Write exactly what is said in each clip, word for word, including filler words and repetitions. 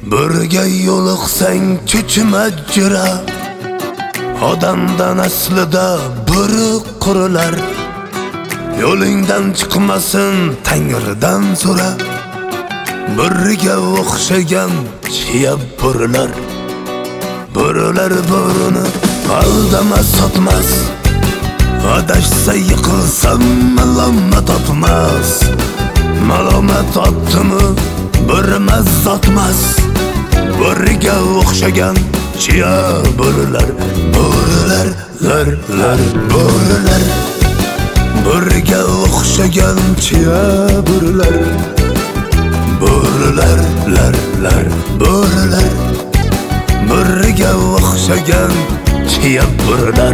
Birga yo'liqsang cho'chima jira, odamdan aslida biri qurilar. Yo'lingdan chiqmasin Tangridan so'ra, biriga o'xshagan chiya birilar. Birilar birini aldama sotmas, adashsa yiqilsam malomat topmas. Malomat topdimi birimiz zotmas, biriga o'xshagan chiya birilar. Birilar, lar, lar, birilar, biriga o'xshagan chiya birilar. Birilar, lar, lar, birilar, biriga o'xshagan chiya birilar.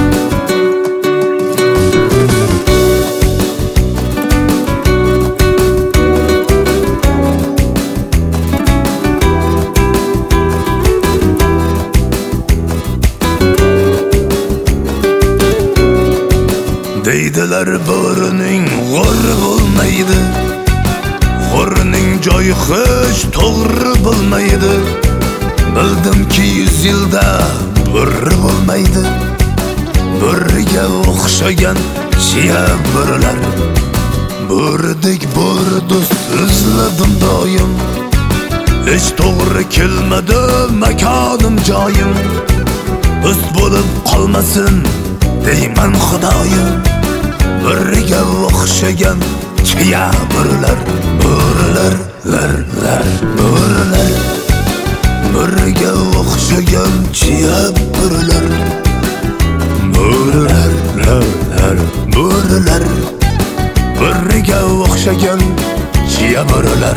Deydilar birining g'urri bo'lmaydi, g'urrining joyi hech to'g'ri bo'lmaydi. Bildimki yuz yilda biri bo'lmaydi, biriga o'xshagan chiya birilar. Birdek bir do'st izladim doim, hech to'g'ri kelmadi makonim joyim. Do'st bo'lib qolmasin deyman Xudoyim, biriga o'xshagan chiya birilar. Birilar, lar, lar, birilar, biriga o'xshagan chiya birilar. Birilar, lar, lar, birilar, biriga o'xshagan chiya birilar.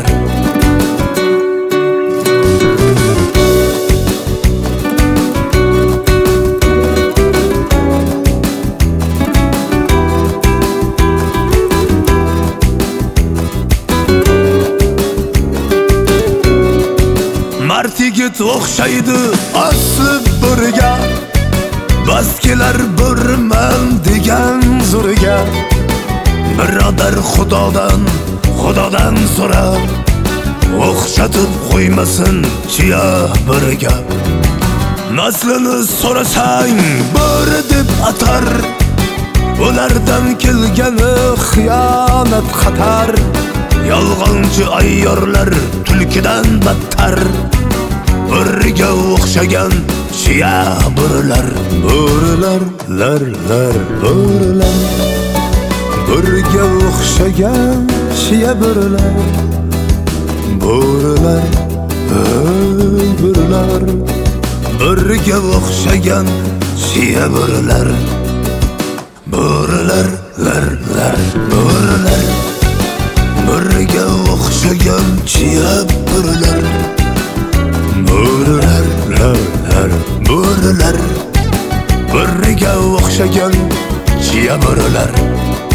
Mard yigit o'xshaydi asli biriga, bas kelar birman degan zo'riga. Birodar Xudodan, Xudodan so'ra, o'xshatib qo'ymasin chiya biriga. Naslini so'rasang biri deb atar, ulardan kelgani xiyonat xatar. Yolg'onchi ayyorlar tulkidan battar, biriga o'xshagan chiya birilar. Birilar, lar, lar, birilar, biriga o'xshagan chiya birilar. Birilar, ey birilar, biriga o'xshagan chiya birilar. Birilar, lar, lar, birilar, biriga o'xshagan chiya birilar. Birilar, lar, lar, birilar, biriga o'xshagan chiya birilar.